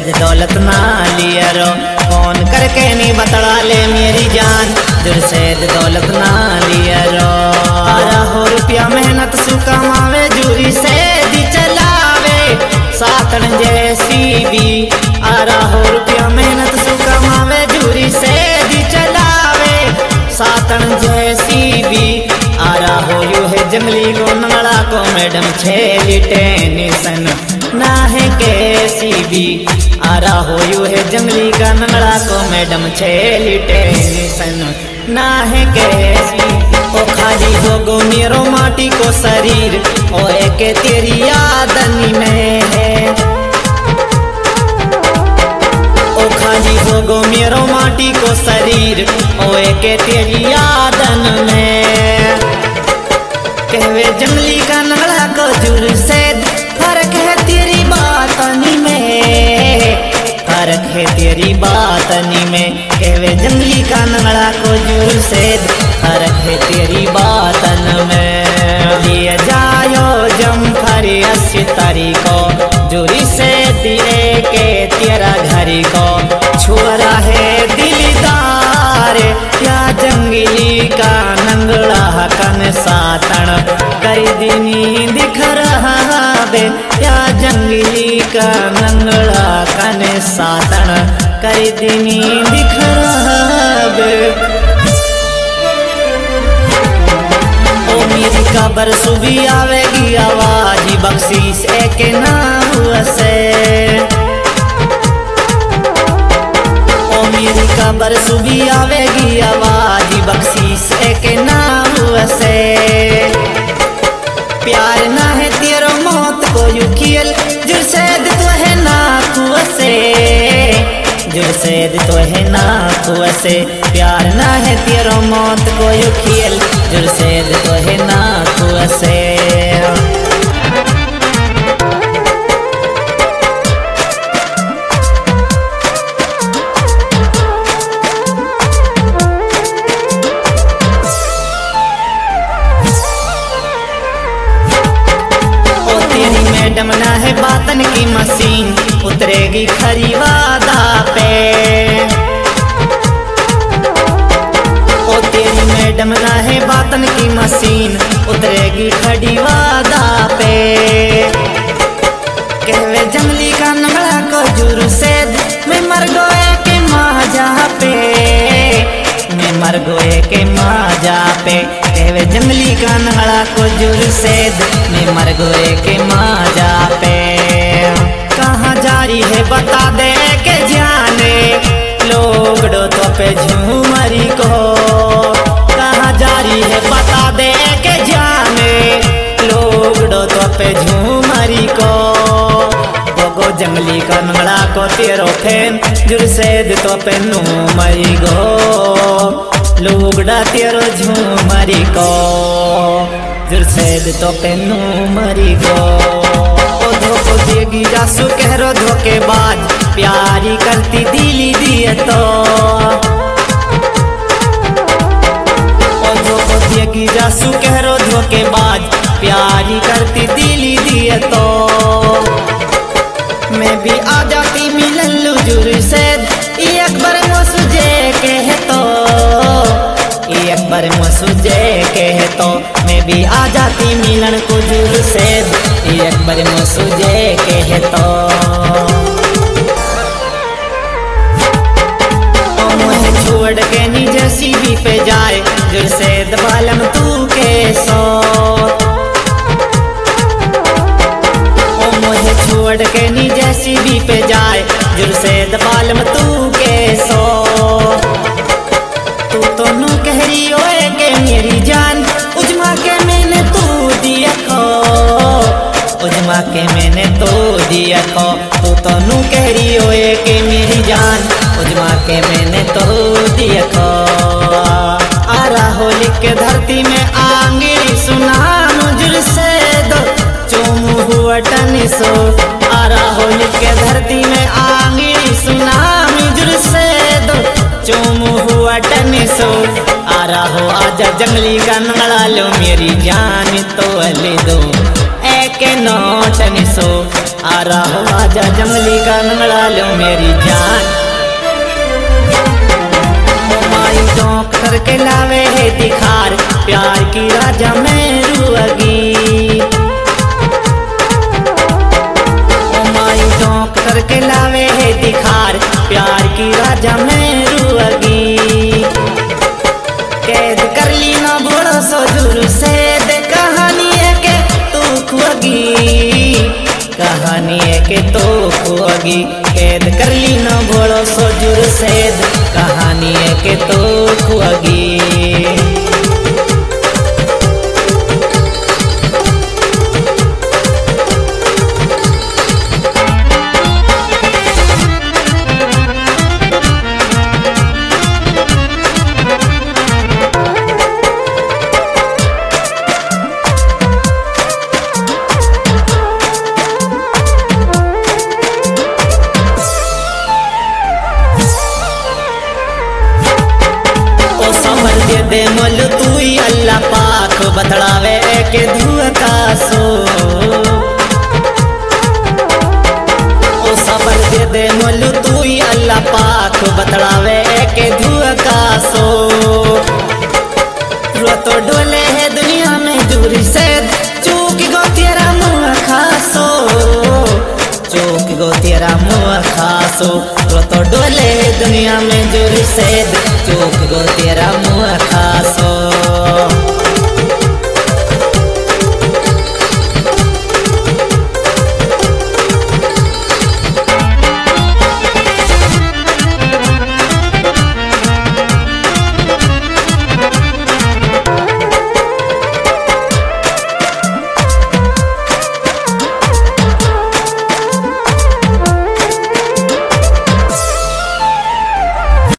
दौलत ना लिया रो, फोन करके नहीं बतला ले मेरी जान, जुर्सैद दौलत ना लिया रो। 12 रुपया मेहनत सु कमावे, जुरी से दी चलावे, सातन जैसी भी। 12 रुपया मेहनत सु कमावे, जुरी से दी चलावे, सातन जैसी भी। आरा हो यू है जंगली को नंगड़ा को मैडम छेली टेंशन ना है कैसी भी। आरा हो यू है जंगली का नंगड़ा को मैडम छेली टेंशन ना है कैसी। ओ खाली हो गो मेरो माटी को शरीर, ओ एक तेरी यादनी में है। ओ खाली हो गो मेरो माटी को शरीर, ओ एक तेरी यादन में। कहवे जंगली का नंगड़ा को जुर्सैद, फर्क है तेरी बातनी में, फर्क है तेरी बातनी में। कहवे जंगली का नंगड़ा को जुर्सैद, फर्क है तेरी बातन में। लिए जायो जमफर 80 तारीखो, जुर्सैद के तेरा घरी को। छुरा है दिलदार या जंगली का नंगड़ा कन सातन, कई दिनी दिख रहा बे या जंगली का नंगड़ा कन सातन, कई दिनी दिख रहा बे। ओ मेरी कबर सुबी आवेगी आवाज, बख्शीश एक ना हुआ से। मेरी कबर सुबी आवेगी आवाज, बख्शीश एक नाम से। प्यार ना है तेरो मौत को यू कियल, जुर्सैद तो है ना कुसे, जुर्सैद तो है ना कुसे। प्यार ना है तेरो मौत को यू कियल, जुर्सैद तो है ना कुसे। मैडम ना है बातन की मशीन, उतरेगी खरी वादा पे। ओ तेरी मैडम ना है बातन की मशीन, उतरेगी खड़ी वादा पे। कहवे जंगली का नंगड़ा को जुर्सैद, मैं मर गोए के माजा पे, मैं मर गोए के माजा पे। कहवे जंगली का नंगड़ा को जुर्सैद, मैं मर गोए के माजा पे। कहाँ जारी है बता दे के जाने, लोग डो तो पे झूमरी को। कहाँ जारी है बता दे के जाने, लोग डो तो पे झूमरी को। गो जंगली का नंगड़ा को तेरो फेम, जुर्सैद तो पे नू मरी गो। लुगड़ा तेरो झूमरी को, जुर्सैद तो पे नू मरी गो। ओ धोखो देगी जासू कहरो धोखेबाज, प्यारी करती दिली दिए तो। ओ धोखो देगी जासू कहरो धोखेबाज, प्यारी करती दिली दिए तो। मैं भी आ जाती मिलन लू जुर्सैद, एक बार मुझे कह तो, एक बार मुझे कह तो। मैं भी आ जाती मिलन को जुर्सैद, एक बार मुझे कह तो। ओ मुझे छोड़ के नी जैसी भी पे जाए, जुर्सैद बालम तू के सो। मुझे छोड़ के नी जैसी भी पे जाए, जुर्सैद बालम तू के सो। तू तो नू कह रही होए के मेरी जान, उजमा के मैंने तू दिया खो, उजमा के मैंने तो दिया खो। तू तो नू कह रही होए के मेरी जान, उजमा के मैंने तो दिया खो। आरा हो लिख के धरती में आंगेरी सुनाम जुर्सैद, चोमू हुआ टनिसो। आरा हो लिख के धरती में आंगेरी सुनाम जुर्सैद, चोमू हुआ टनिसो। आरा हो आजा जंगली का नंगड़ा लो मेरी जान तो ले दो, एक नोटनिसो। आ रहा हूँ आजा जंगली का नंगड़ा लो मेरी जान। ओ माई चौंक करके लावे है दिखार, प्यार की राजा में रुअगी। ओ माई चौंक करके लावे है दिखार, प्यार की राजा में रुअगी। कैद कर ली ना भोड़ो सो जुर से दे, कहानी है के तू खुअगी, कहानी है के तो खुअगी। कैद कर ली ना भोड़ो सो जुर से दे, कहानी है के तो खुअगी। दे मल तू ही अल्लाह पाक बतलावे के धुआ का सो। ओ सबर दे दे मल तू ही अल्लाह पाक बतलावे के धुआ का सो। रो तो डोले है दुनिया में दूरी से, चूक गो तेरा मुँह खासो, चूक गो तेरा मुँह खासो। रो तो डोले है दुनिया में दूरी से,